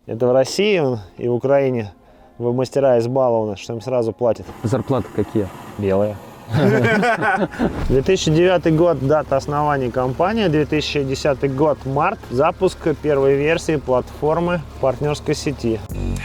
Это в России и в Украине вы мастера избалованы, что им сразу платят. Зарплаты какие? Белые. 2009 год, дата основания компании, 2010 год, март, запуск первой версии платформы партнерской сети.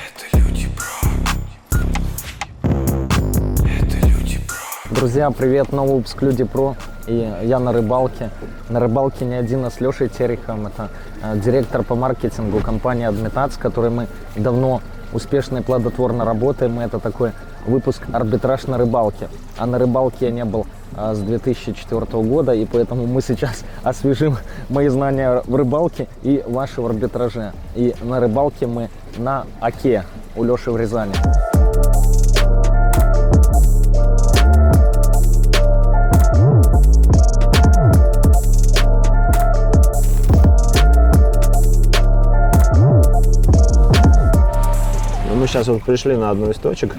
Друзья, привет, новый выпуск Люди Про. И я на рыбалке. На рыбалке не один, а с Лешей Тереховым. Это директор по маркетингу компании Admetac, с которой мы давно успешно и плодотворно работаем. И это такой выпуск «Арбитраж на рыбалке». А на рыбалке я не был с 2004 года, и поэтому мы сейчас освежим мои знания в рыбалке и ваши в арбитраже. И на рыбалке мы на Оке у Леши в Рязани. Мы сейчас вот пришли на одну из точек,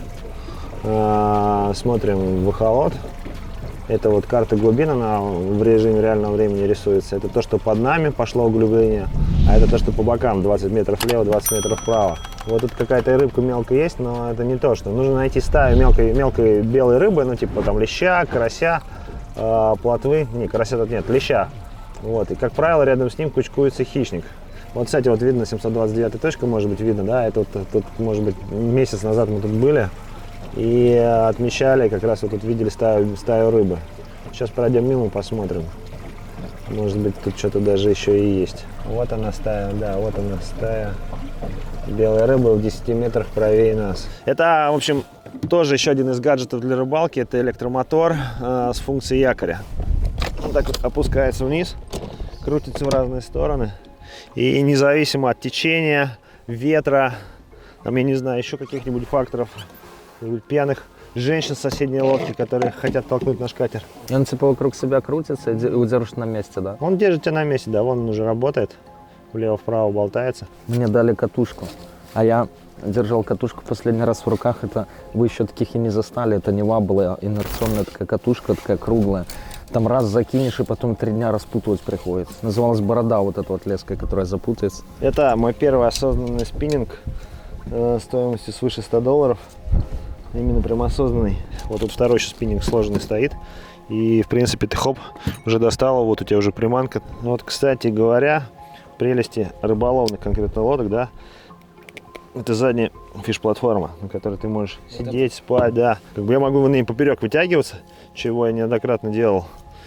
смотрим в эхолот. Это вот карта глубин, она в режиме реального времени рисуется. Это то, что под нами пошло углубление, а это то, что по бокам, 20 метров влево, 20 метров вправо. Вот тут какая-то рыбка мелкая есть, но это не то, что. Нужно найти стаю мелкой белой рыбы, ну типа там леща, карася, плотвы. Не, карася тут нет, леща. Вот, и как правило рядом с ним кучкуется хищник. Вот, кстати, вот видно 729 точка, может быть, видно, да, это вот, тут, может быть, месяц назад мы тут были и отмечали, как раз вот тут видели стаю рыбы. Сейчас пройдем мимо, посмотрим. Может быть, тут что-то даже еще и есть. Вот она стая, да, вот она стая белой рыбы в 10 метрах правее нас. Это, в общем, тоже еще один из гаджетов для рыбалки, это электромотор с функцией якоря. Он так вот опускается вниз, крутится в разные стороны. И независимо от течения, ветра, там, я не знаю, еще каких-нибудь факторов, пьяных женщин с соседней лодки, которые хотят толкнуть наш катер. И он типа вокруг себя крутится и удержит на месте, да? Он держит тебя на месте, да, вон он уже работает, влево-вправо болтается. Мне дали катушку, а я держал катушку последний раз в руках, это вы еще таких и не застали, это не вабла, а инерционная такая катушка, такая круглая. Там раз закинешь, и потом 3 дня распутывать приходится. Называлась борода вот эта вот леска, которая запутается. Это мой первый осознанный спиннинг стоимостью свыше $100. Именно прям осознанный. Вот тут второй еще спиннинг сложенный стоит. И, в принципе, ты хоп, уже достал, вот у тебя уже приманка. Вот, кстати говоря, прелести рыболовных конкретно лодок, да, это задняя фиш-платформа, на которой ты можешь сидеть, спать, да. Как бы я могу на ней поперек вытягиваться, чего я неоднократно делал,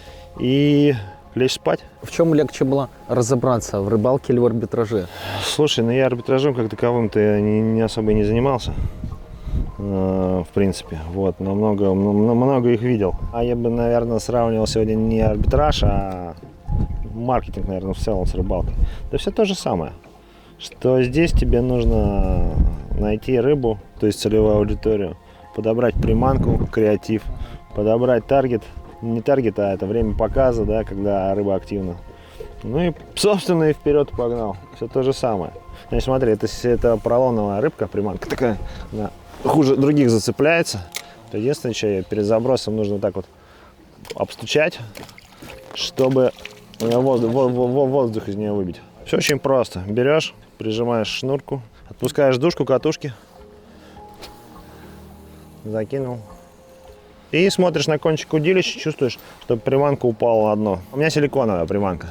и лечь спать. В чем легче было разобраться, в рыбалке или в арбитраже? Слушай, ну я арбитражом как таковым-то не особо и не занимался, в принципе, вот, но много их видел. А я бы, наверное, сравнивал сегодня не арбитраж, а маркетинг, наверное, в целом с рыбалкой. Да все то же самое. Что здесь тебе нужно найти рыбу, то есть целевую аудиторию, подобрать приманку, креатив, подобрать таргет, не таргет, а это время показа, да, когда рыба активна. Ну и, собственно, и вперед погнал. Все то же самое. Значит, смотри, это поролоновая рыбка, приманка такая, она хуже других зацепляется. Единственное, что перед забросом нужно так вот обстучать, чтобы воздух из нее выбить. Все очень просто. Берешь, прижимаешь шнурку, отпускаешь дужку катушки, закинул. И смотришь на кончик удилища, чувствуешь, чтобы приманка упала на дно. У меня силиконовая приманка.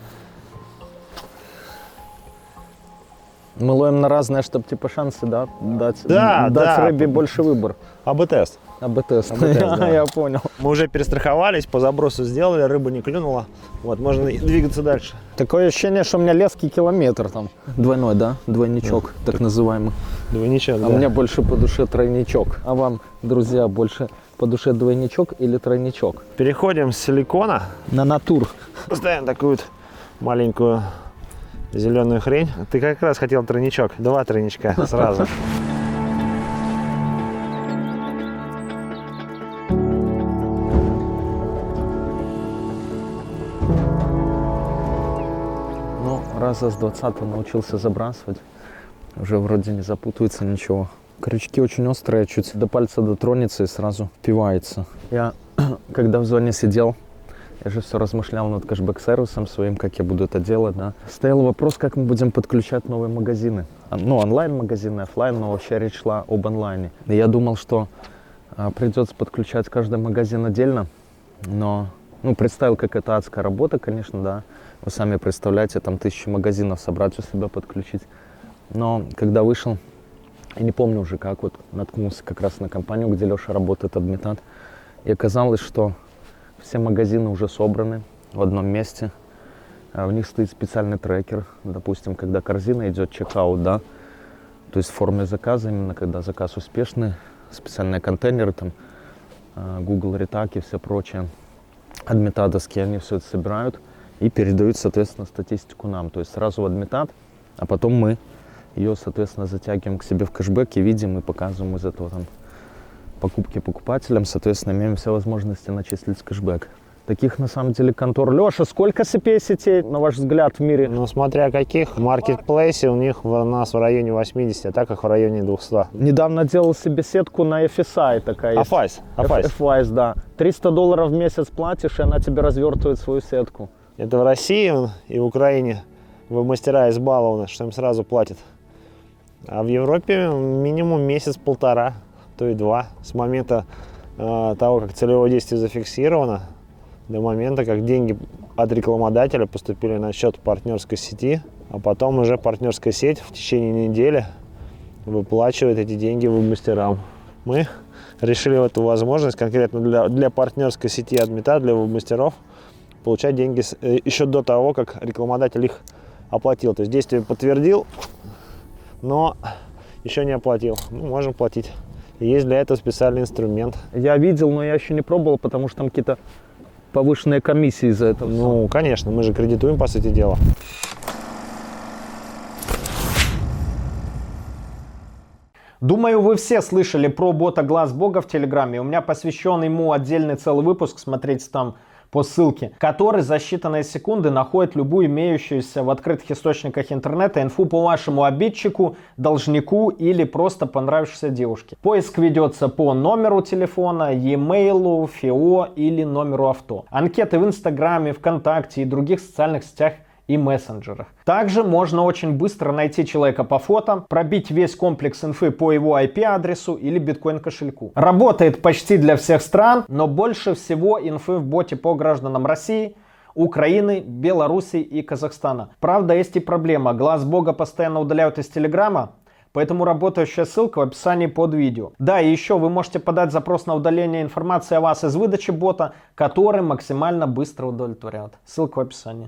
Мы ловим на разное, чтобы типа шансы, да, дать да. рыбе больше выбор. АБ-тест. АБ-тест, да. Я понял. Мы уже перестраховались, по забросу сделали, рыба не клюнула. Вот, можно двигаться дальше. Такое ощущение, что у меня леский километр там. Двойной, да? Двойничок, да, так называемый. Двойничок, да. А мне больше по душе тройничок. А вам, друзья, больше по душе двойничок или тройничок? Переходим с силикона на натур. Ставим такую вот маленькую зеленую хрень. Ты как раз хотел тройничок. 2 тройничка сразу. Ну, раза с 20 научился забрасывать. Уже вроде не запутывается ничего. Крючки очень острые, чуть до пальца дотронется и сразу впивается. Я, когда в зоне сидел, я же все размышлял над кэшбэк-сервисом своим, как я буду это делать, да. Стоял вопрос, как мы будем подключать новые магазины. ну, онлайн-магазин и офлайн, но вообще речь шла об онлайне. И я думал, что придется подключать каждый магазин отдельно, но, ну, представил, как это адская работа, конечно, да. Вы сами представляете, там 1000 магазинов собрать у себя, подключить. Но когда вышел, я не помню уже как, вот наткнулся как раз на компанию, где Леша работает, Адмитат, и оказалось, что все магазины уже собраны в одном месте. В них стоит специальный трекер, допустим, когда корзина идет чекаут, да, то есть в форме заказа, именно когда заказ успешный, специальные контейнеры, там, Google ретаки и все прочее, адмитадовские, они все это собирают и передают, соответственно, статистику нам, то есть сразу в адмитад, а потом мы ее, соответственно, затягиваем к себе в кэшбэк и видим и показываем из этого там покупки покупателям, соответственно, имеем все возможности начислить кэшбэк. Таких, на самом деле, контор. Леша, сколько CPA-сетей, на ваш взгляд, в мире? Ну, смотря каких. В маркетплейсе у них у нас в районе 80, а так их в районе 200. Недавно делал себе сетку на FSI такая. Афайс. FIS, да. $300 в месяц платишь, и она тебе развертывает свою сетку. Это в России и в Украине веб-мастера избалованы, что им сразу платят. А в Европе минимум месяц-полтора, то и 2. С момента того, как целевое действие зафиксировано, до момента, как деньги от рекламодателя поступили на счет партнерской сети, а потом уже партнерская сеть в течение недели выплачивает эти деньги веб-мастерам. Мы решили эту возможность конкретно для партнерской сети Адмитат, для веб-мастеров, получать деньги еще до того, как рекламодатель их оплатил. То есть действие подтвердил, но еще не оплатил. Ну, можем платить. И есть для этого специальный инструмент. Я видел, но я еще не пробовал, потому что там какие-то повышенные комиссии из-за этого. Ну, конечно, мы же кредитуем, по сути дела. Думаю, вы все слышали про бота Глаз Бога в Телеграме. У меня посвящен ему отдельный целый выпуск, смотрите там по ссылке, который за считанные секунды находит любую имеющуюся в открытых источниках интернета инфу по вашему обидчику, должнику или просто понравившейся девушке. Поиск ведется по номеру телефона, e-mail, ФИО или номеру авто. Анкеты в Инстаграме, ВКонтакте и других социальных сетях и мессенджерах. Также можно очень быстро найти человека по фото, пробить весь комплекс инфы по его IP-адресу или биткоин-кошельку. Работает почти для всех стран, но больше всего инфы в боте по гражданам России, Украины, Белоруссии и Казахстана. Правда, есть и проблема. Глаз Бога постоянно удаляют из Телеграма, поэтому работающая ссылка в описании под видео. Да, и еще вы можете подать запрос на удаление информации о вас из выдачи бота, который максимально быстро удовлетворят. Ссылка в описании.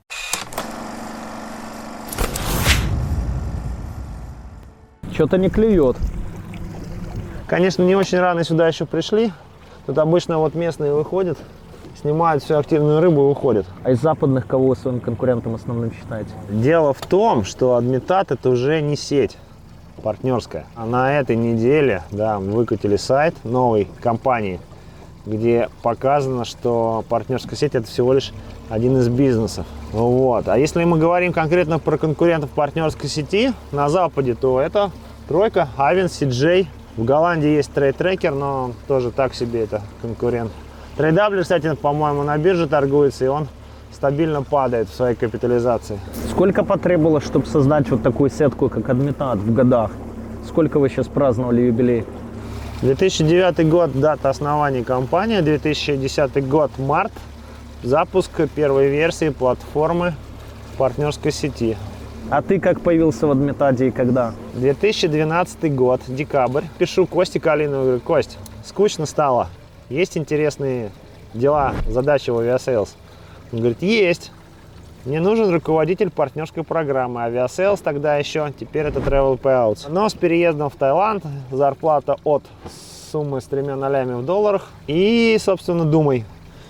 Что-то не клюет. Конечно, не очень рано сюда еще пришли. Тут обычно вот местные выходят, снимают всю активную рыбу и уходят. А из западных кого вы своим конкурентом основным считаете? Дело в том, что Адмитат это уже не сеть партнерская. А на этой неделе, да, мы выкатили сайт новой компании, где показано, что партнерская сеть это всего лишь один из бизнесов. Вот. А если мы говорим конкретно про конкурентов партнерской сети на Западе, то это тройка, Aven, CJ. В Голландии есть трейд-трекер, но тоже так себе это конкурент. TradeW, кстати, по-моему, на бирже торгуется, и он стабильно падает в своей капитализации. Сколько потребовалось, чтобы создать вот такую сетку, как Адмитат, в годах? Сколько вы сейчас праздновали юбилей? 2009 год, дата основания компании, 2010 год, март, запуск первой версии платформы партнерской сети. А ты как появился в Адмитаде и когда? 2012 год, декабрь. Пишу Косте Калину, говорю: Кость, скучно стало, есть интересные дела, задачи в авиасейлс? Он говорит: есть. Мне нужен руководитель партнерской программы. Авиасейлс тогда еще, теперь это Travel Payouts. Но с переездом в Таиланд, зарплата от суммы с 3 нолями в долларах. И, собственно, думай.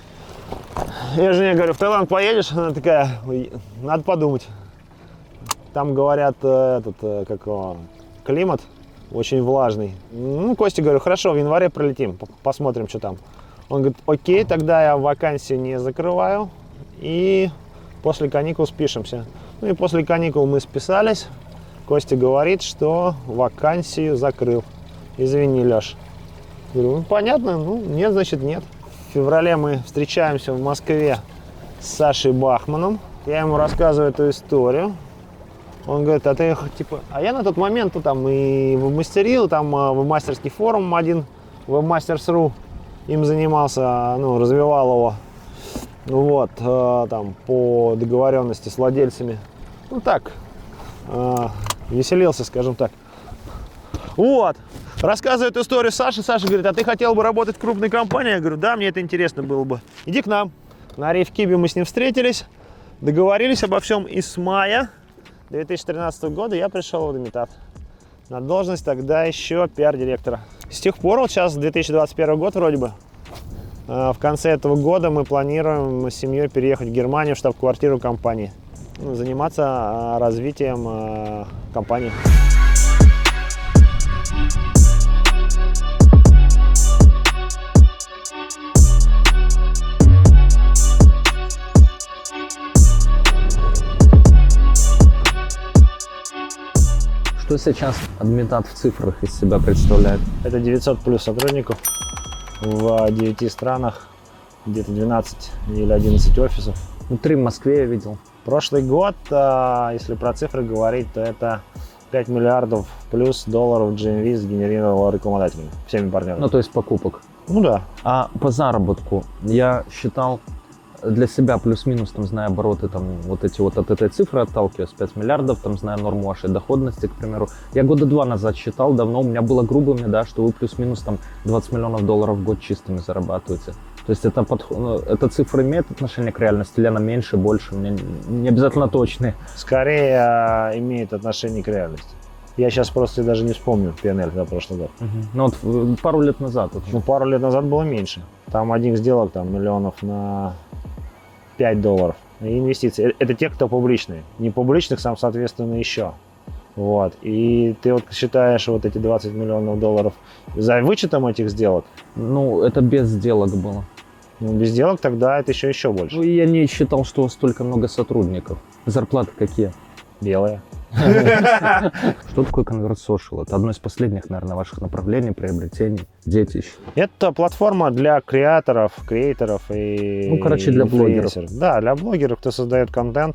Я жене говорю: в Таиланд поедешь? Она такая: надо подумать. Там, говорят, климат очень влажный. Ну, Косте говорю: хорошо, в январе прилетим, посмотрим, что там. Он говорит: окей, тогда я вакансию не закрываю. И после каникул спишемся. Ну и после каникул мы списались. Костя говорит, что вакансию закрыл. Извини, Леш. Говорю: ну понятно, ну нет, значит нет. В феврале мы встречаемся в Москве с Сашей Бахманом. Я ему рассказываю эту историю. Он говорит, а ты типа... А я на тот момент там и мастерил, там веб-мастерский форум один, webmasters.ru, им занимался, ну, развивал его. Вот, там, по договоренности с владельцами. Ну, так, веселился, скажем так. Вот, рассказывает историю Саши. Саша говорит, а ты хотел бы работать в крупной компании? Я говорю, да, мне это интересно было бы. Иди к нам. На Рейвкибе мы с ним встретились, договорились обо всем. И с мая 2013 года я пришел в Адмитат на должность тогда еще пиар-директора. С тех пор, вот сейчас 2021 год вроде бы, в конце этого года мы планируем с семьей переехать в Германию, в штаб-квартиру компании, заниматься развитием компании. Что сейчас Адмитат в цифрах из себя представляет? Это 900 плюс сотрудников в 9 странах, где-то 12 или 11 офисов. Ну, 3 в Москве я видел. Прошлый год, если про цифры говорить, то это 5 миллиардов плюс долларов GMV сгенерировало рекламодателями, всеми партнерами. Ну, то есть покупок. Ну да. А по заработку я считал для себя плюс-минус, там, зная обороты, там, вот эти вот от этой цифры отталкиваясь, 5 миллиардов, там, зная норму вашей доходности, к примеру. Я года 2 назад считал, давно, у меня было грубыми, да, что вы плюс-минус там 20 миллионов долларов в год чистыми зарабатываете. То есть эта цифра имеет отношение к реальности, или она меньше, больше, мне не обязательно точные. Скорее имеет отношение к реальности. Я сейчас просто даже не вспомню PNL за прошлый год. Ну вот пару лет назад. Вот. Ну, пару лет назад было меньше. Там одних сделок там миллионов на $5. И инвестиции. Это те, кто публичные. Не публичных, сам, соответственно, еще. Вот. И ты вот считаешь вот эти 20 миллионов долларов за вычетом этих сделок? Ну, это без сделок было. Ну, без сделок тогда это еще больше. Ну, я не считал, что у вас столько много сотрудников. Зарплаты какие? Белые. Что такое Convert Social? Это одно из последних, наверное, ваших направлений, приобретений, детищ. Это платформа для креаторов и Ну, короче, для блогеров. Да, для блогеров, кто создает контент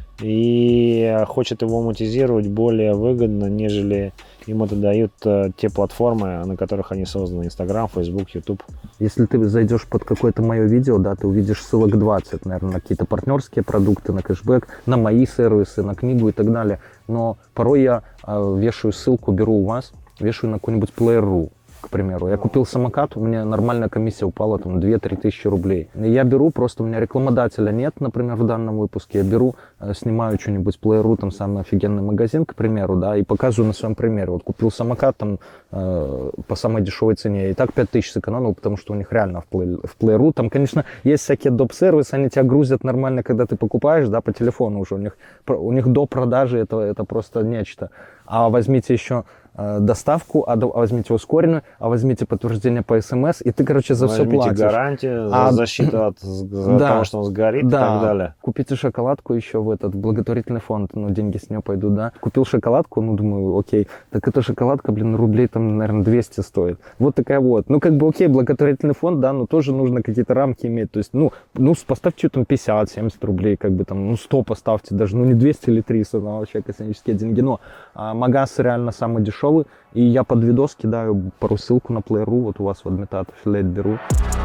и хочет его монетизировать более выгодно, нежели им это дают те платформы, на которых они созданы: Instagram, Facebook, YouTube. Если ты зайдешь под какое-то мое видео, да, ты увидишь ссылок 20, наверное, на какие-то партнерские продукты, на кэшбэк, на мои сервисы, на книгу и так далее. Но порой я вешаю ссылку, беру у вас, вешаю на какой-нибудь Player.ru, к примеру. Я купил самокат, у меня нормальная комиссия упала там 2-3 тысячи рублей. И я беру, просто у меня рекламодателя нет, например, в данном выпуске. Я беру, снимаю что-нибудь Player.ru, там самый офигенный магазин, к примеру, да, и показываю на своем примере. Вот купил самокат там по самой дешевой цене. И так 5000 сэкономил, потому что у них реально в Player.ru, там, конечно, есть всякие доп-сервисы, они тебя грузят нормально, когда ты покупаешь, да, по телефону уже. У них до продажи это просто нечто. А возьмите еще доставку, а возьмите ускоренную, а возьмите подтверждение по СМС, и ты, короче, за все платишь. Возьмите гарантию, защиту от того, что он сгорит, и так далее. Купите шоколадку еще в этот благотворительный фонд, ну, деньги с нее пойдут, да. Купил шоколадку, ну, думаю, окей, так эта шоколадка, блин, рублей там, наверное, 200 стоит. Вот такая вот. Ну, как бы, окей, благотворительный фонд, да, но тоже нужно какие-то рамки иметь. То есть, ну поставьте там 50-70 рублей, как бы там, 100 поставьте даже, ну, не 200 или 300, да, вообще космические деньги. Но магаз реально самый дешевый. И я под видос кидаю пару ссылку на Player.ru, вот у вас в Адмитат аффилиат беру.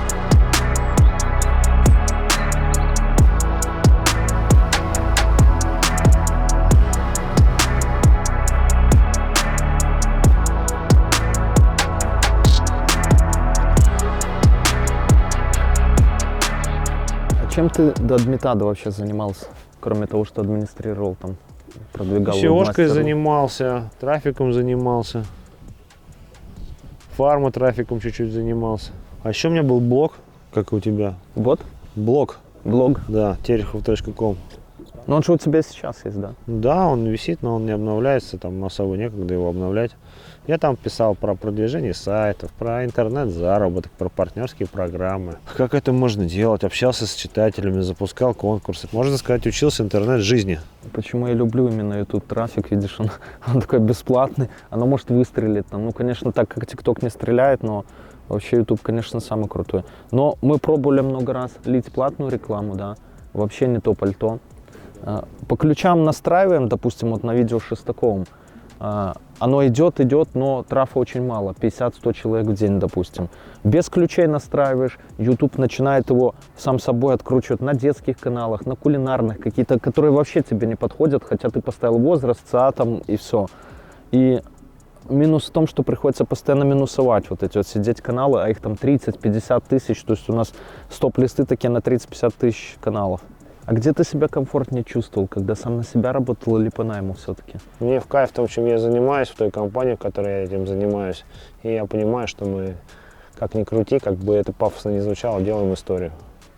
А чем ты до Адмитада вообще занимался, кроме того, что администрировал там? Продвигал SEO-шкой занимался, трафиком занимался, фарма-трафиком чуть-чуть занимался. А еще у меня был блог, как и у тебя. Вот? Блог. Блог? Да, terехов.com. Ну он же у тебя сейчас есть, да? Да, он висит, но он не обновляется, там особо некогда его обновлять. Я там писал про продвижение сайтов, про интернет-заработок, про партнерские программы. Как это можно делать? Общался с читателями, запускал конкурсы. Можно сказать, учился интернет-жизни. Почему я люблю именно YouTube трафик, видишь, он такой бесплатный, оно может выстрелить. Там, ну, конечно, так как TikTok не стреляет, но вообще YouTube, конечно, самый крутой. Но мы пробовали много раз лить платную рекламу, да, вообще не то пальто. По ключам настраиваем, допустим, вот на видео с Шестаковым. Оно идет, но трафа очень мало, 50-100 человек в день, допустим. Без ключей настраиваешь, YouTube начинает его сам собой откручивать на детских каналах, на кулинарных какие-то, которые вообще тебе не подходят, хотя ты поставил возраст, ЦА там и все. И минус в том, что приходится постоянно минусовать вот эти вот сидеть каналы, а их там 30-50 тысяч, то есть у нас стоп-листы такие на 30-50 тысяч каналов. А где ты себя комфортнее чувствовал, когда сам на себя работал или по найму все-таки? Мне в кайф в том, чем я занимаюсь, в той компании, в которой я этим занимаюсь. И я понимаю, что мы, как ни крути, как бы это пафосно не звучало, делаем историю.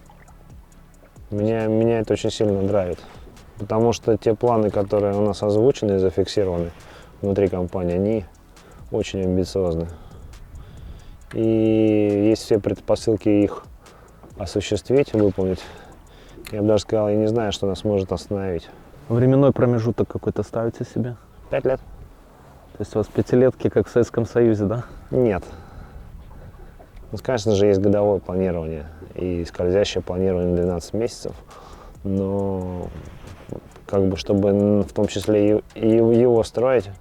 Меня это очень сильно драйвит. Потому что те планы, которые у нас озвучены и зафиксированы внутри компании, они очень амбициозны. И есть все предпосылки их осуществить, выполнить. Я бы даже сказал, я не знаю, что нас может остановить. Временной промежуток какой-то ставите себе? 5 лет? То есть у вас пятилетки, как в Советском Союзе, да? Нет. Ну, конечно же, есть годовое планирование и скользящее планирование 12 месяцев. Но как бы, чтобы в том числе и его строить,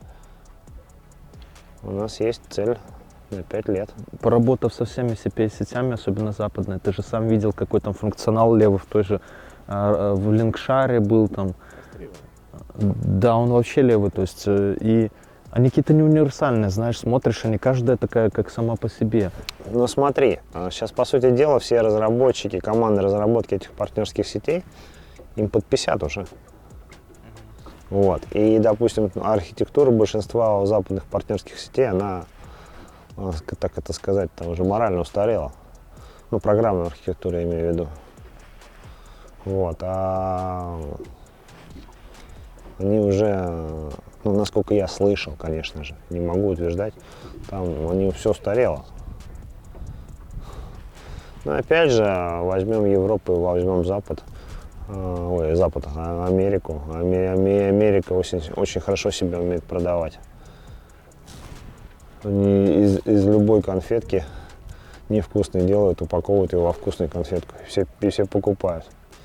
у нас есть цель на 5 лет. Поработав со всеми CPA-сетями, особенно западные, ты же сам видел, какой там функционал левый в той же, в Линкшаре был там. Да, он вообще левый, то есть, и они какие-то не универсальные, знаешь, смотришь, они каждая такая, как сама по себе. Ну смотри, сейчас, по сути дела, все разработчики, команды разработки этих партнерских сетей, им под 50 уже. Вот. И, допустим, архитектура большинства западных партнерских сетей, она, так это сказать, уже морально устарела. Ну, программную архитектуру я имею в виду. Вот. А они уже, ну, насколько я слышал, конечно же, не могу утверждать, там они все устарело. Но опять же, возьмем Европу и возьмем Запад. Америку. Америка очень хорошо себя умеет продавать. Они из любой конфетки невкусной делают, упаковывают его во вкусную конфетку. И все покупают.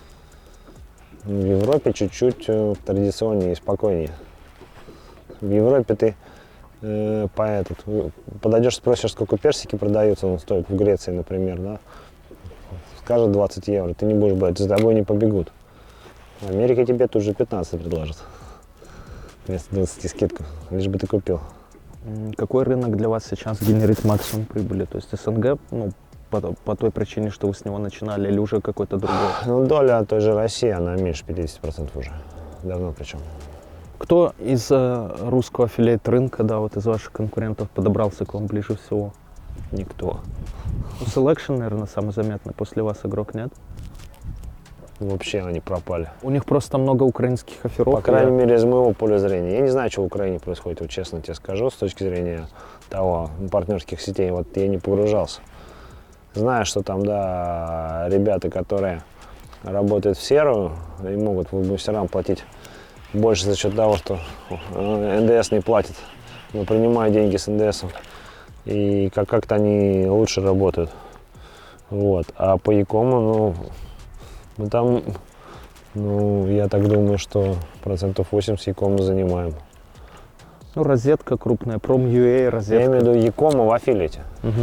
В Европе чуть-чуть традиционнее и спокойнее. В Европе ты подойдешь, спросишь, сколько персики продаются, он стоит в Греции, например, да? Скажет 20 евро, ты не будешь брать, за тобой не побегут. В Америке тебе тут же 15 предложат. Вместо 20 скидку, лишь бы ты купил. Какой рынок для вас сейчас генерит максимум прибыли? То есть СНГ, ну, по той причине, что вы с него начинали, или уже какой-то другой? Ну, доля той же России, она меньше 50% уже. Давно причем. Кто из русского аффилиейт рынка, да, вот из ваших конкурентов подобрался к вам ближе всего? Никто. Ну, Selection, наверное, самый заметный. После вас игрок, нет? Вообще они пропали. У них просто много украинских офферов. По крайней мере, из моего поля зрения. Я не знаю, что в Украине происходит, вот честно тебе скажу, с точки зрения того, партнерских сетей. Вот я не погружался. Знаю, что там, да, ребята, которые работают в серую и могут мастерам платить больше за счет того, что НДС не платит, но принимают деньги с НДСом. И как-то они лучше работают. Вот. А по Якому, ну, мы там, ну, я так думаю, что 80% Якому занимаем. Ну, розетка крупная, Prom.ua, розетка. Я имею в виду Якому в аффилиате.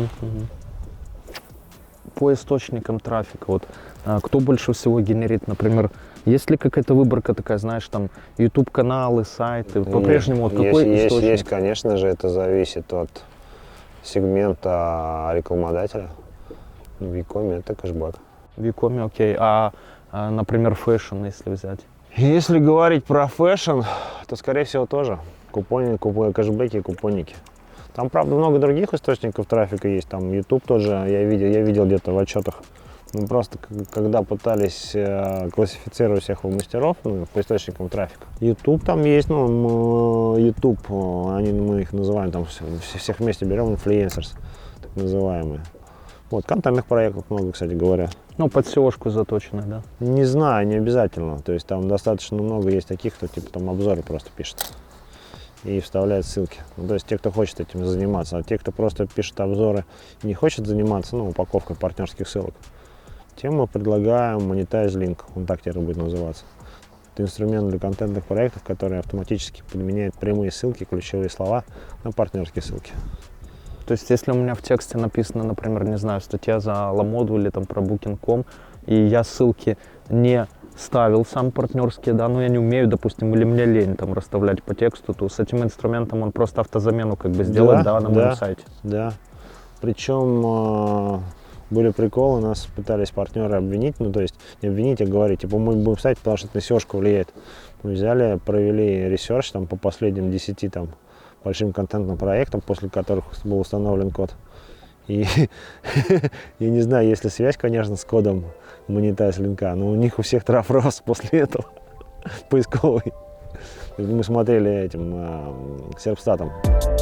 По источникам трафика, вот, кто больше всего генерит, например, есть ли какая-то выборка такая, знаешь, там, YouTube-каналы, сайты, по-прежнему, вот какой источник? Есть, конечно же, это зависит от сегмента рекламодателя. В Якоме это кэшбэк. В Якоме, окей, например, фэшн, если взять? Если говорить про фэшн, то, скорее всего, тоже кэшбэки и купонники. Там, правда, много других источников трафика есть. Там YouTube тоже, я видел где-то в отчетах. Ну, просто когда пытались классифицировать всех мастеров, ну, по источникам трафика. YouTube там есть, ну, YouTube, мы их называем, там всех вместе берем, инфлюенсерс, так называемые. Вот, контентных проектов много, кстати говоря. Ну, под SEO-шку заточенных, да? Не знаю, не обязательно. То есть там достаточно много есть таких, кто типа там обзоры просто пишет и вставляет ссылки. Ну, то есть те, кто хочет этим заниматься, а те, кто просто пишет обзоры и не хочет заниматься, ну, упаковкой партнерских ссылок, тем мы предлагаем Monetize Link, он так теперь будет называться. Это инструмент для контентных проектов, который автоматически подменяет прямые ссылки, ключевые слова на партнерские ссылки. То есть, если у меня в тексте написано, например, не знаю, статья за Ламоду или там про Booking.com, и я ссылки не ставил сам партнерские, да, но я не умею, допустим, или мне лень там расставлять по тексту, то с этим инструментом он просто автозамену как бы сделает, да, на моем сайте. Да. Причем были приколы, нас пытались партнеры обвинить, ну то есть не обвинить, а говорить, типа мы будем ставить, потому что это на SEO-шку влияет. Мы взяли, провели ресерч там по последним 10 там большим контентным проектам, после которых был установлен код. И я не знаю, есть ли связь, конечно, с кодом Monetize линка, но у них у всех траф рос после этого, поисковый. Мы смотрели этим серпстатом.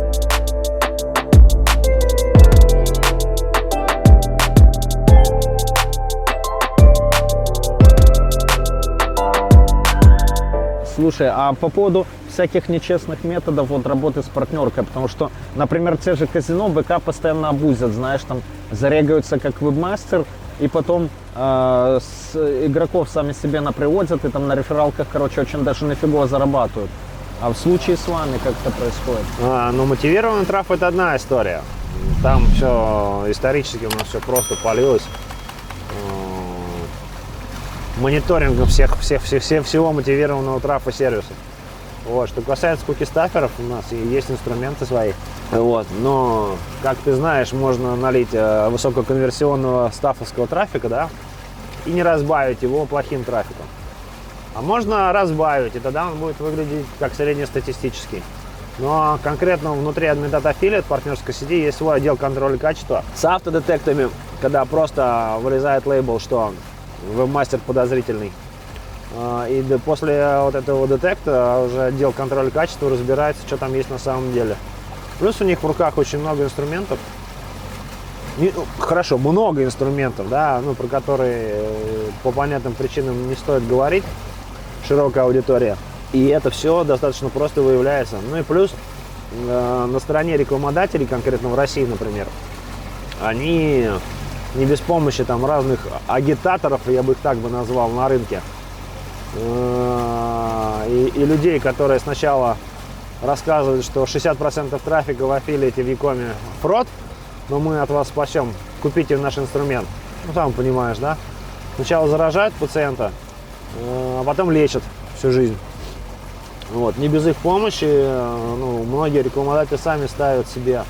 Слушай, а по поводу всяких нечестных методов вот работы с партнеркой, потому что, например, те же казино ВК постоянно абузят, знаешь, там зарегаются как вебмастер, и потом с игроков сами себе наприводят, и там на рефералках, короче, очень даже нифигово зарабатывают. А в случае с вами как это происходит? Ну, мотивированный трафик — это одна история. Там все исторически у нас все просто полилось. Мониторингом всего мотивированного трафа сервиса. Вот. Что касается куки-стаферов, у нас есть инструменты свои. Вот. Но, как ты знаешь, можно налить высококонверсионного стафовского трафика, да, и не разбавить его плохим трафиком. А можно разбавить, и тогда он будет выглядеть как среднестатистический. Но конкретно внутри Admitat Affiliate партнерской сети есть свой отдел контроля качества с автодетектами, когда просто вырезает лейбл, что вебмастер подозрительный. И после вот этого детекта уже отдел контроля качества разбирается, что там есть на самом деле. Плюс у них в руках очень много инструментов. Хорошо, много инструментов, да, ну, про которые по понятным причинам не стоит говорить, широкая аудитория. И это все достаточно просто выявляется. Ну и плюс на стороне рекламодателей, конкретно в России, например, они не без помощи там разных агитаторов, я бы их так бы назвал, на рынке, и людей, которые сначала рассказывают, что 60% трафика в аффилиате в Якоме фрод, но мы от вас спасем, купите наш инструмент. Ну, сам понимаешь, да? Сначала заражают пациента, а потом лечат всю жизнь. Вот. Не без их помощи, ну, многие рекламодатели сами ставят себе,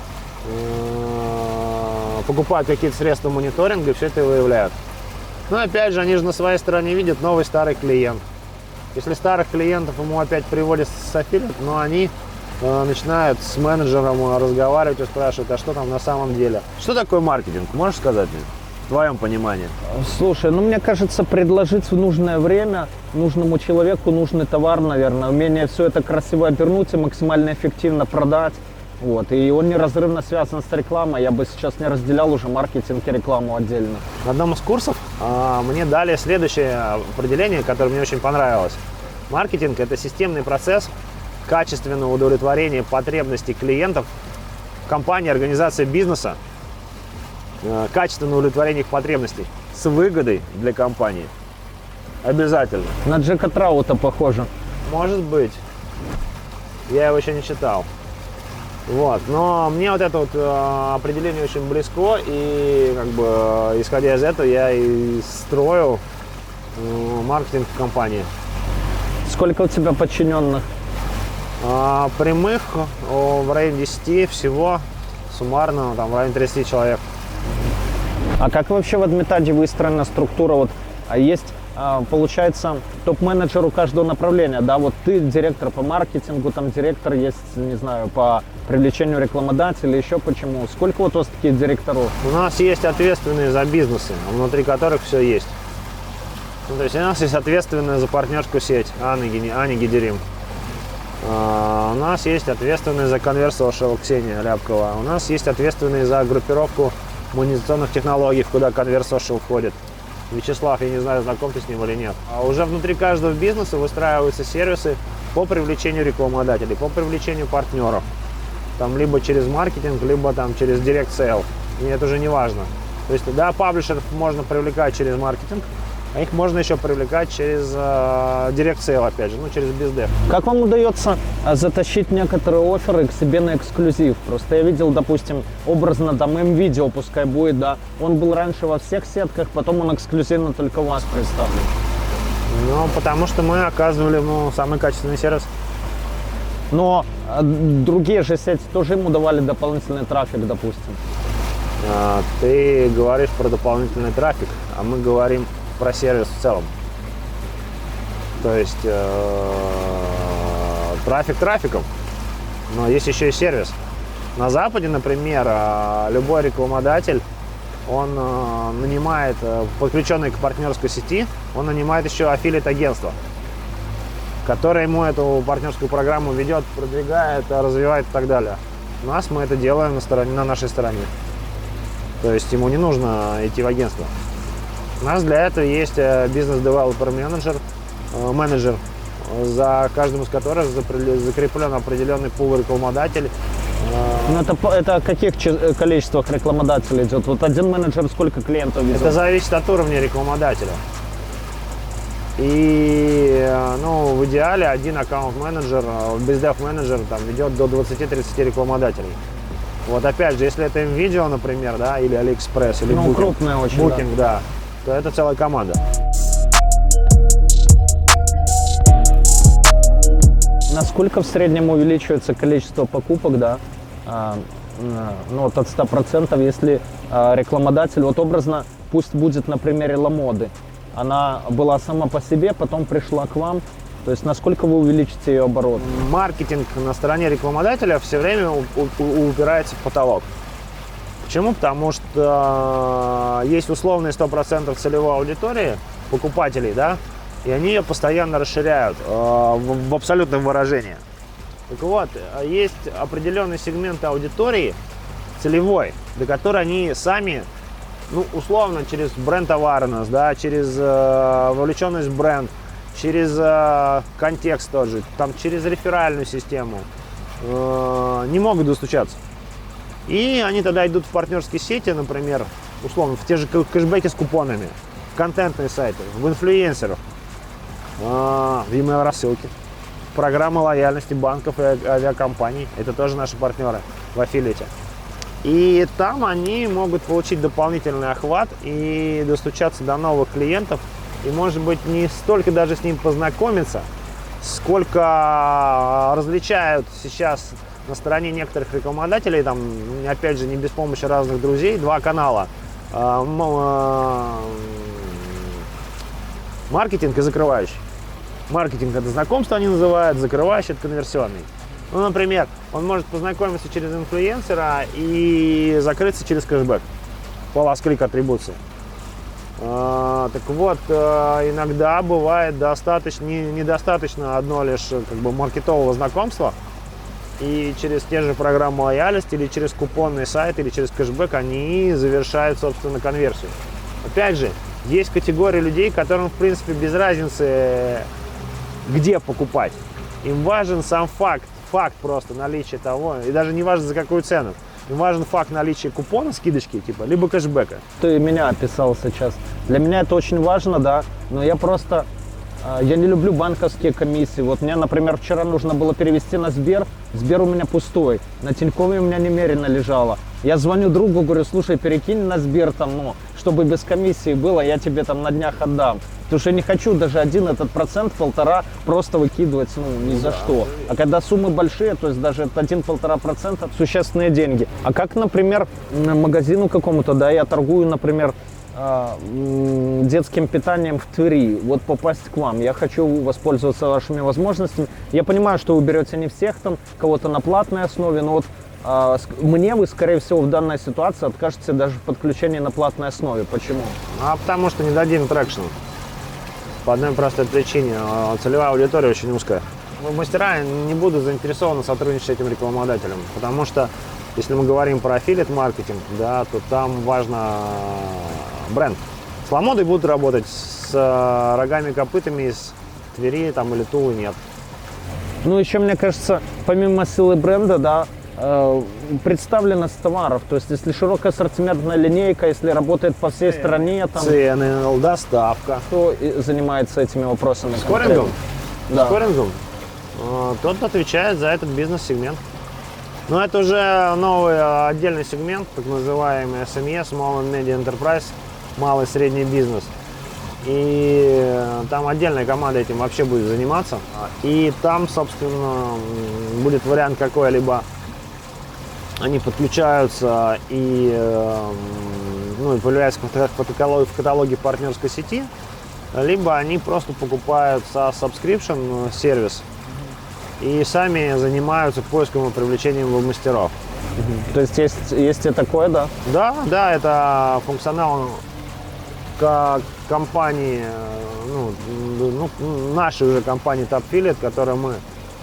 покупают какие-то средства мониторинга и все это выявляют. Но опять же, они же на своей стороне видят новый старый клиент. Если старых клиентов ему опять приводят с аффилиат, но они начинают с менеджером разговаривать и спрашивать, а что там на самом деле. Что такое маркетинг? Можешь сказать мне? В твоем понимании. Слушай, ну мне кажется, предложить в нужное время нужному человеку нужный товар, наверное, умение все это красиво обернуть и максимально эффективно продать. Вот. И он неразрывно связан с рекламой. Я бы сейчас не разделял уже маркетинг и рекламу отдельно. На одном из курсов мне дали следующее определение, которое мне очень понравилось. Маркетинг – это системный процесс качественного удовлетворения потребностей клиентов компании, организации бизнеса, качественного удовлетворения их потребностей с выгодой для компании. Обязательно. На Джека Траута похоже. Может быть. Я его еще не читал. Вот. Но мне вот это вот определение очень близко, и как бы исходя из этого я и строил маркетинг в компании. Сколько у тебя подчиненных? Прямых в районе 10 всего, суммарно там в районе 30 человек. А как вообще в Admitat выстроена структура? Вот, есть, получается, топ-менеджер у каждого направления, да, вот ты директор по маркетингу, там директор есть, не знаю, по привлечению рекламодателей, еще почему. Сколько вот у вас таких директоров? У нас есть ответственные за бизнесы, внутри которых все есть. Ну, то есть у нас есть ответственная за партнерскую сеть Аня Гедерим. У нас есть ответственный за Converse Ксения Рябкова. У нас есть ответственный за группировку монетизационных технологий, куда Converse входит. Вячеслав, я не знаю, знаком ты с ним или нет. А уже внутри каждого бизнеса выстраиваются сервисы по привлечению рекламодателей, по привлечению партнеров. Там либо через маркетинг, либо там через Direct Sale. И это уже не важно. То есть, да, паблишеров можно привлекать через маркетинг, А их можно еще привлекать через Direct Sale, опять же, ну, через BizDev. Как вам удается затащить некоторые офферы к себе на эксклюзив? Просто я видел, допустим, образно там М-видео пускай будет, да, он был раньше во всех сетках, потом он эксклюзивно только у вас представлен. Ну, потому что мы оказывали, ну, самый качественный сервис. Но другие же сети тоже ему давали дополнительный трафик, допустим. Ты говоришь про дополнительный трафик, а мы говорим про сервис в целом. То есть трафик трафиком, но есть еще и сервис. На Западе, например, любой рекламодатель, он нанимает, подключенный к партнерской сети, он нанимает еще аффилиат-агентство, которое ему эту партнерскую программу ведет, продвигает, развивает и так далее. У нас мы это делаем на нашей стороне. То есть ему не нужно идти в агентство. У нас для этого есть бизнес-девелопер-менеджер, за каждым из которых закреплен определенный пул рекламодателей. Ну, это о каких количествах рекламодателей идет? Вот один менеджер сколько клиентов ведет? Это зависит от уровня рекламодателя. И, ну, в идеале один аккаунт-менеджер, бездев-менеджер там ведет до 20-30 рекламодателей. Вот опять же, если это видео, например, да, или AliExpress, или ну, крупная очень, Booking, да, то это целая команда. Насколько в среднем увеличивается количество покупок, да, ну, вот от 100%, если рекламодатель, вот образно, пусть будет на примере Ламоды, она была сама по себе, потом пришла к вам, то есть насколько вы увеличите ее оборот? Маркетинг на стороне рекламодателя все время упирается в потолок. Почему? Потому что есть условные 100% целевой аудитории, покупателей, да, и они ее постоянно расширяют в абсолютном выражении. Так вот, есть определенный сегмент аудитории целевой, до которой они сами, ну, условно, через бренд awareness, да, через вовлеченность в бренд, через контекст тоже, там, через реферальную систему не могут достучаться. И они тогда идут в партнерские сети, например, условно, в те же кэшбэки с купонами, в контентные сайты, в инфлюенсеров, в email рассылки, программы лояльности банков и авиакомпаний. Это тоже наши партнеры в аффилиате. И там они могут получить дополнительный охват и достучаться до новых клиентов. И, может быть, не столько даже с ним познакомиться, сколько различают сейчас на стороне некоторых рекламодателей, там, опять же, не без помощи разных друзей, два канала. Маркетинг и закрывающий. Маркетинг – это знакомство, они называют, закрывающий – это конверсионный. Ну, например, он может познакомиться через инфлюенсера и закрыться через кэшбэк по ласт-клик атрибуции. Так вот, иногда бывает недостаточно одно лишь как бы маркетового знакомства, и через те же программы лояльности или через купонный сайт или через кэшбэк они завершают, собственно, конверсию. Опять же, есть категория людей, которым, в принципе, без разницы, где покупать. Им важен сам факт просто наличия того, и даже не важно за какую цену. Им важен факт наличия купона, скидочки, типа, либо кэшбэка. Ты меня описал сейчас. Для меня это очень важно, да, но я просто, я не люблю банковские комиссии. Вот мне, например, вчера нужно было перевести на Сбер, Сбер у меня пустой, на Тинькове у меня немерено лежало. Я звоню другу, говорю, слушай, перекинь на Сбер там, ну, чтобы без комиссии было, я тебе там на днях отдам. Потому что я не хочу даже один этот процент, 1,5 просто выкидывать, ну, ни за что. А когда суммы большие, то есть даже 1-1,5% существенные деньги. А как, например, магазину какому-то, да, я торгую, например, детским питанием в Твери, вот попасть к вам, я хочу воспользоваться вашими возможностями. Я понимаю, что вы берете не всех там, кого-то на платной основе, но вот мне вы, скорее всего, в данной ситуации откажете даже в подключении на платной основе. Почему? Потому что не дадим трекшн. По одной простой причине. Целевая аудитория очень узкая. Мастера не будут заинтересованы сотрудничать с этим рекламодателем, потому что если мы говорим про аффилиат-маркетинг, да, то там важно бренд. С Ламодой будут работать, с рогами, копытами из Твери там, или Тулы нет. Ну, еще, мне кажется, помимо силы бренда, да, представленность товаров? То есть, если широкая ассортиментная линейка, если работает по всей стране, там, Цены, доставка. кто занимается этими вопросами? Скорингом? Да. Скорингом? Тот отвечает за этот бизнес-сегмент. Но это уже новый отдельный сегмент, так называемый SME, Small and Medium Enterprise, малый и средний бизнес. И там отдельная команда этим вообще будет заниматься. И там, собственно, будет вариант какой-либо. Они подключаются и, и появляются в каталоге партнерской сети, либо они просто покупают subscription сервис и сами занимаются поиском и привлечением веб-мастеров. То есть есть и такое, да? Да, это функционал компании, нашей уже компании Top Affiliate, которую мы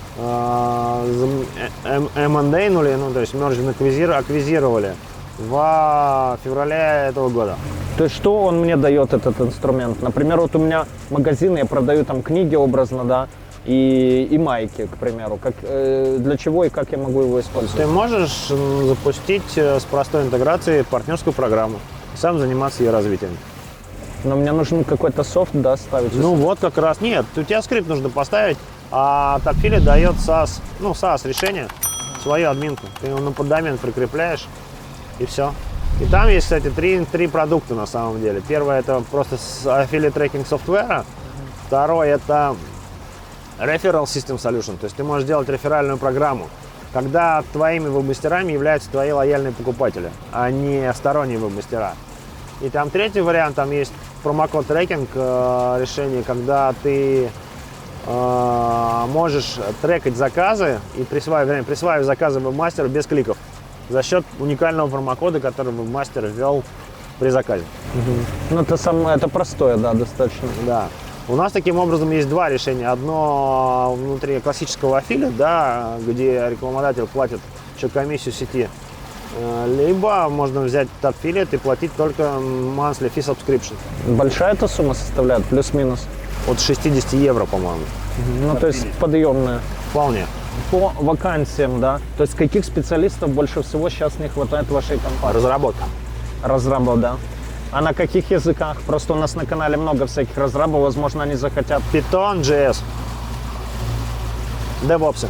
M&A-нули, то есть merging аквизировали в феврале этого года. То есть что он мне дает, этот инструмент? Например, вот у меня магазин, я продаю там книги образно, да, и майки, к примеру. Для чего и как я могу его использовать? Ты можешь запустить с простой интеграцией партнерскую программу, сам заниматься ее развитием. Но мне нужен какой-то софт, да, ставить? Вот как раз. Нет, у тебя скрипт нужно поставить, а Top Affiliate дает SaaS решение, свою админку. Ты его на поддомен прикрепляешь, и все. И там есть, кстати, три продукта на самом деле. Первое — это просто Affiliate Tracking Software. Второе — это Referral System Solution. То есть ты можешь делать реферальную программу, когда твоими веб-мастерами являются твои лояльные покупатели, а не сторонние веб-мастера. И там третий вариант, там есть промокод трекинг решение, когда ты можешь трекать заказы и присваивать заказы веб-мастеру без кликов за счет уникального промокода, который веб-мастер ввел при заказе. Это простое, да, достаточно. Да. У нас таким образом есть два решения. Одно внутри классического аффилиата, да, где рекламодатель платит еще комиссию сети. Либо можно взять Top Affiliate и платить только monthly fee subscription. Большая эта сумма составляет, плюс-минус? От 60 евро, по-моему. То есть подъемная. Вполне. По вакансиям, да? То есть каких специалистов больше всего сейчас не хватает в вашей компании? Разработка. Разрабов, да. А на каких языках? Просто у нас на канале много всяких разрабов, возможно, они захотят. Python, JS, DevOps.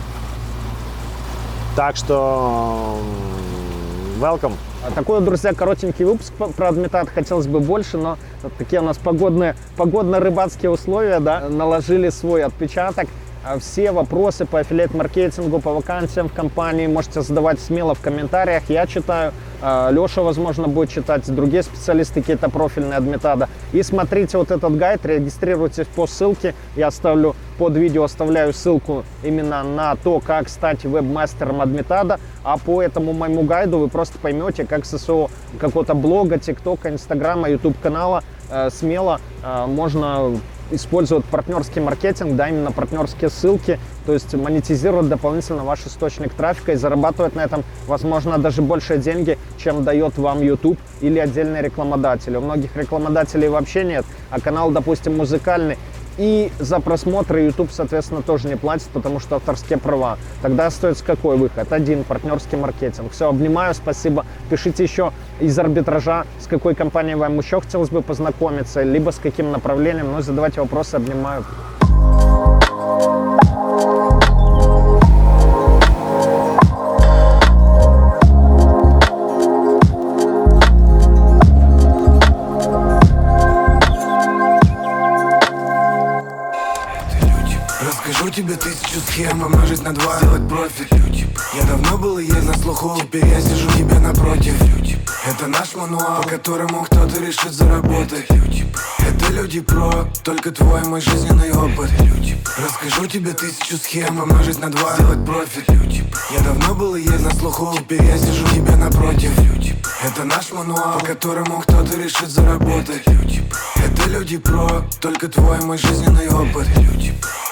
Так что welcome. Такой, друзья, коротенький выпуск про Адмитат. Хотелось бы больше, но вот такие у нас погодно-рыбацкие условия, да, наложили свой отпечаток. Все вопросы по аффилиат-маркетингу, по вакансиям в компании можете задавать смело в комментариях. Я читаю, Леша, возможно, будет читать, другие специалисты какие-то профильные Адмитада. И смотрите вот этот гайд, регистрируйтесь по ссылке. Я оставлю под видео, оставляю ссылку именно на то, как стать веб-мастером Адмитада. А по этому моему гайду вы просто поймете, как с СО какого-то блога, ТикТока, Инстаграма, Ютуб-канала смело можно использовать партнерский маркетинг, да, именно партнерские ссылки, то есть монетизировать дополнительно ваш источник трафика и зарабатывать на этом, возможно, даже больше деньги, чем дает вам YouTube или отдельные рекламодатели. У многих рекламодателей вообще нет, а канал, допустим, музыкальный, и за просмотры YouTube, соответственно, тоже не платит, потому что авторские права. Тогда остается какой выход? Один, партнерский маркетинг. Все, обнимаю, спасибо. Пишите еще из арбитража, с какой компанией вам еще хотелось бы познакомиться, либо с каким направлением. Ну, задавайте вопросы, обнимаю. Расскажу тебе 1000 схем, умножить на 2, сделать профит. Я давно был и есть на слуху, теперь я сижу тебе напротив. Это наш мануал, по которому кто-то решит заработать. Это люди про, только твой мой жизненный опыт. Расскажу тебе 1000 схем, умножить на 2, сделать профит. Я давно был и есть на слуху, теперь я сижу тебе напротив. Это наш мануал, по которому кто-то решит заработать. Это люди про, только твой мой жизненный опыт.